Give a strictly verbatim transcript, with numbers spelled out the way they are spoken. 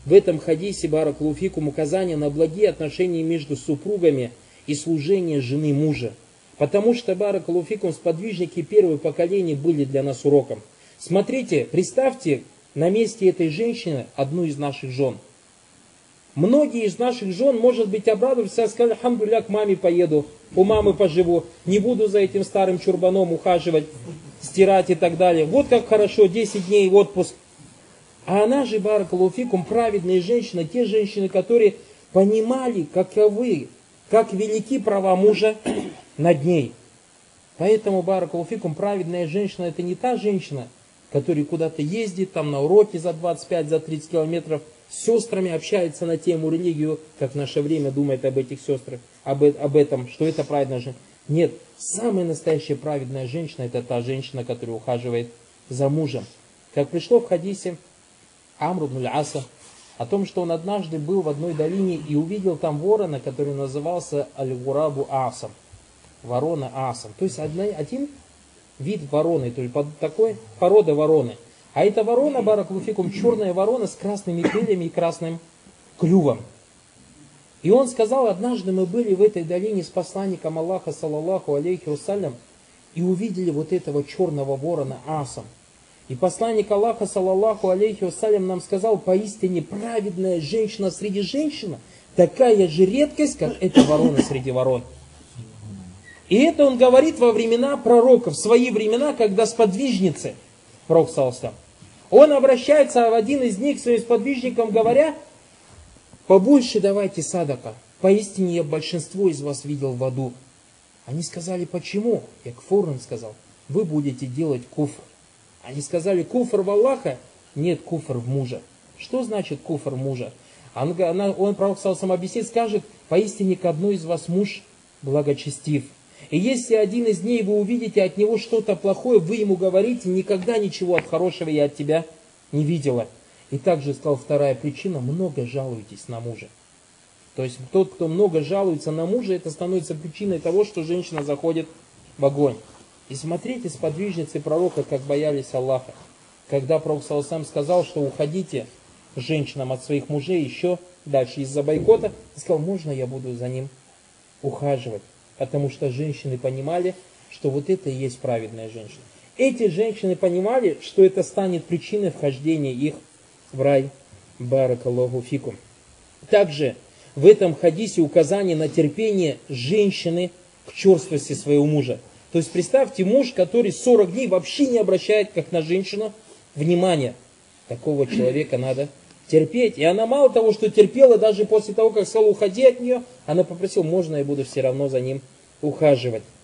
в этом хадисе, баракаллаху фикум, указание на благие отношения между супругами и служение жены мужа. Потому что, баракаллаху фикум, сподвижники первого поколения были для нас уроком. Смотрите, представьте на месте этой женщины одну из наших жен. Многие из наших жен, может быть, обрадовались, сказали: «Алхамдулилля, к маме поеду, у мамы поживу, не буду за этим старым чурбаном ухаживать, стирать и так далее. Вот как хорошо, десять дней отпуск». А она же, баракаллаху фикум, праведные женщины, те женщины, которые понимали, каковы, как велики права мужа над ней. Поэтому, баракаллаху фикум, праведная женщина — это не та женщина, которая куда-то ездит, там на уроки за двадцать пять, за тридцать километров, с сестрами общается на тему религию, как в наше время думает об этих сестрах, об, об этом, что это праведная женщина. Нет, самая настоящая праведная женщина — это та женщина, которая ухаживает за мужем. Как пришло в хадисе Амр ибн аль-Аса о том, что он однажды был в одной долине и увидел там ворона, который назывался аль-Гурабу Асам. Ворона Асам. То есть одна, один вид вороны, то есть такой порода вороны. А эта ворона, баракаллаху фикум, черная ворона с красными крыльями и красным клювом. И он сказал: однажды мы были в этой долине с посланником Аллаха, саллаллаху алейхи вассалям, и увидели вот этого черного ворона Асам. И посланник Аллаха, саллаллаху алейхи вассалям, нам сказал: поистине праведная женщина среди женщин, такая же редкость, как эта ворона среди ворон. И это он говорит во времена пророков, в свои времена, когда сподвижницы, пророк саллаллаху, он обращается в один из них к своим сподвижникам, говоря: побольше давайте садака, поистине я большинство из вас видел в аду. Они сказали: почему? Я кфур сказал: вы будете делать куфр. Они сказали: куфр в Аллаха? Нет, куфр в мужа. Что значит куфр мужа? Он, он пророк саллаллаху объяснит, скажет: поистине к одной из вас муж благочестив. И если один из дней вы увидите от него что-то плохое, вы ему говорите: никогда ничего от хорошего я от тебя не видела. И также сказал вторая причина: много жалуетесь на мужа. То есть тот, кто много жалуется на мужа, это становится причиной того, что женщина заходит в огонь. И смотрите, сподвижницы пророка, как боялись Аллаха. Когда пророк саллаллаху алейхи ва саллям сказал, что уходите женщинам от своих мужей еще дальше из-за бойкота, и сказал: можно я буду за ним ухаживать? Потому что женщины понимали, что вот это и есть праведная женщина. Эти женщины понимали, что это станет причиной вхождения их в рай. Баракаллаху фикум. Также в этом хадисе указание на терпение женщины к черствости своего мужа. То есть представьте, муж, который сорок дней вообще не обращает, как на женщину, внимания. Такого человека надо терпеть. И она мало того, что терпела, даже после того, как сказала: уходи от нее, она попросила: можно я буду все равно за ним ухаживать.